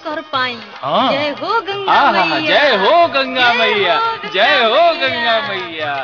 कर पाई। हाँ। जय हो गंगा मैया, जय हो गंगा मैया, जय हो गंगा मैया।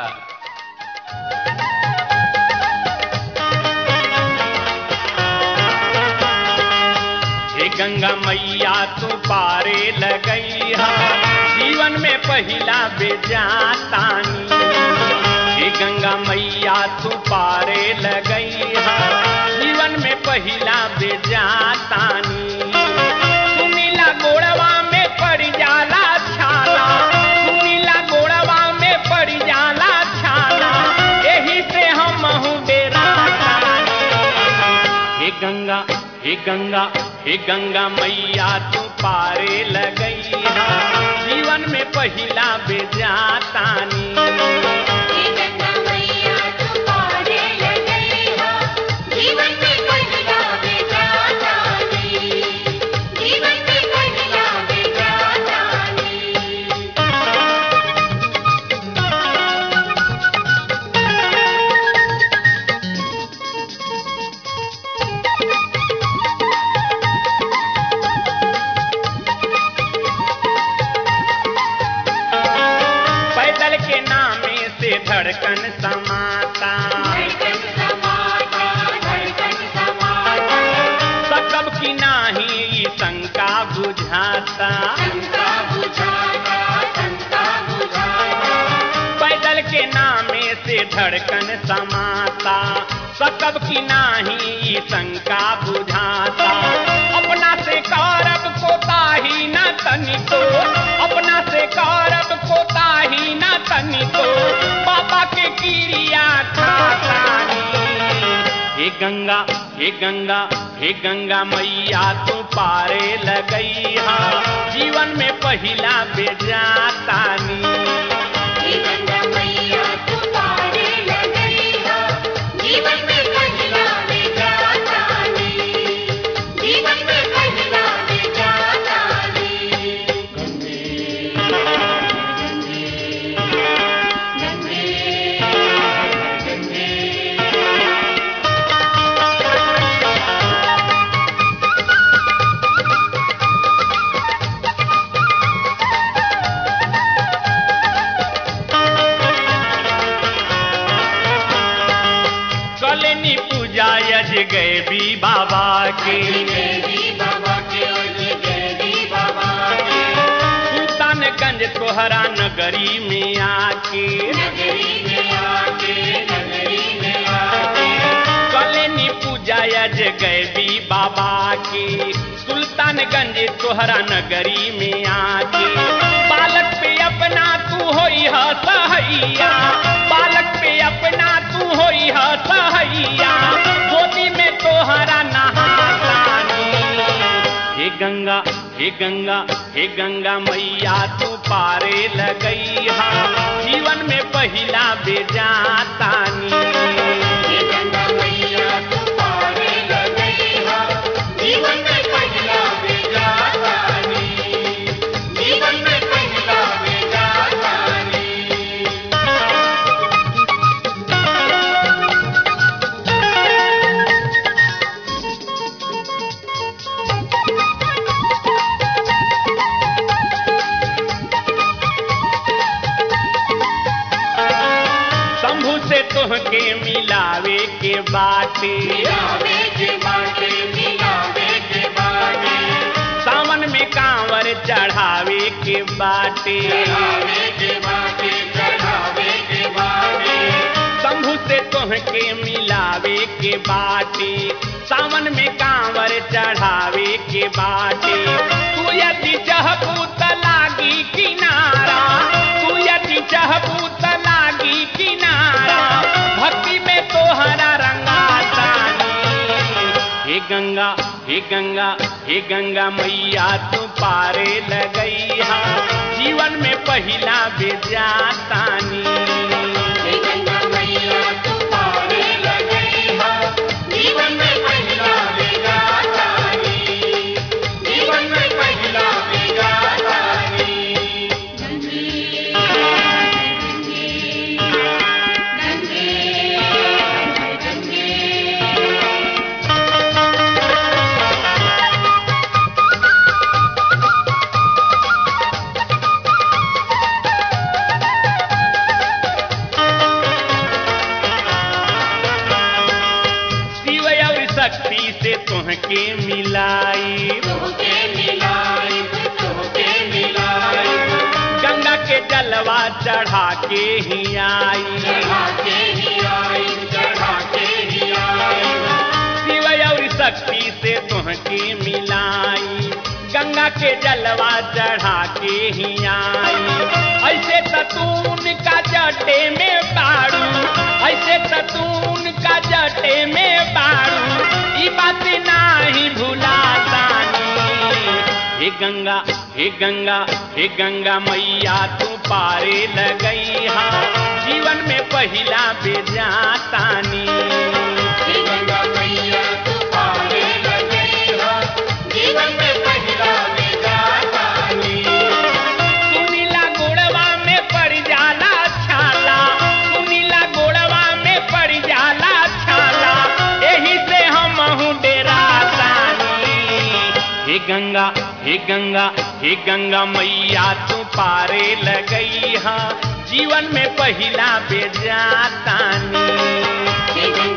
हे गंगा मैया तू पारे लगैया, जीवन में पहिला बेजातानी। हे गंगा मैया तू पारे लगैया, जीवन में पहिला बेजातानी। सुनीला गोड़वा में पड़ जाला छाला, सुनीला गोड़वा में पड़ जाला छाला, यही से हम बेरातानी। हे गंगा, हे गंगा, हे गंगा मैया तू पारे लगैया, जीवन में पहिला बेजातानी। हे गंगा मैया तू पारे लगैया, जीवन में पहिला बेजातानी, जीवन में पहिला बेजातानी। पैदल के नामे से धड़कन समाता, धड़कन समाता, धड़कन समाता, सकब की नाही ई शंका बुझाता। शंका बुझाता, शंका बुझाता, पैदल के नामे से धड़कन समाता, सकब की नाही ई शंका बुझाता। अपना से कारब कोताही न तनिको, अपना से कारब कोताही न तनिको, बाबा के किरिया खातानी। हे गंगा, हे गंगा, हे गंगा मैया तू पारे लगैया, जीवन में पहिला बेजातानी। हे गंगा मैया तू पारे लगैया, जीवन में पहिला बेजातानी, जीवन में पहिला बेजातानी। गंगे गंगे गंगे कलनी पूजा यज गए भी बाबा के, देवी बाबा के, देवी बाबा के, सुल्तानगंज तोहरा नगरी में आके। नगरी में आके, नगरी में आके, कलनी पूजा यज गए भी बाबा के, सुल्तानगंज तोहरा नगरी में आके। बालक पे अपना तू होई ह सहैया, बालक पे अपना तू होई ह सहैया, गोदी में तोहरा नहातानी। हे गंगा, हे गंगा, हे गंगा मैया तू पारे लगैया, जीवन में पहिला बेजातानी। हे गंगा मैया तू पारे लगैया, जीवन में पहिला बेजातानी, जीवन में पहिला बेजातानी। शंभू से तोहके मिलावे के बाटे, मिलावे के बाटे, मिलावे के बाटे, सावन में कांवर चढ़ावे के बाटे। चढ़ावे के बाटे, चढ़ावे के बाटे, शंभू से तोहके मिलावे के बाटे, सावन में कांवर चढ़ावे के बाटे। तू यदि चाहबू त लागी किनारा, तू यदि चाहबू त लागी किनारा, भक्ति में तोहरा रंगातानी। हे गंगा, हे गंगा, हे गंगा मैया तू पारे लगैया, जीवन में पहिला बेजातानी। हे गंगा मैया तू पारे लगैया, जीवन में पहिला बेजातानी, जीवन में पहिला बेजातानी। गंगे गंगे गंगे चढ़ा के ही आई। चढ़ा के ही आई, चढ़ा के ही आई। शिव और शक्ति से तुहके मिलाई, गंगा के जलवा चढ़ा के ही आई। ऐसे तून का जटे में बाड़ू, ऐसे तून का जटे में बाड़ू, ई बात नाही भुलातानी। हे गंगा हे गंगा हे गंगा मैया तू पारे लगई हा, जीवन में पहिला बेजातानी। हे गंगा मैया तू पारे लगई हा, जीवन में पहिला बेजातानी। सुनीला गोड़वा में पड़ जाला छाला, सुनीला गोड़वा में पड़ जाला छाला, एही से हमहू डेरातानी। हे गंगा हे गंगा हे गंगा मैया तू पारे लगई हा, जीवन में पहिला बेजातानी। हे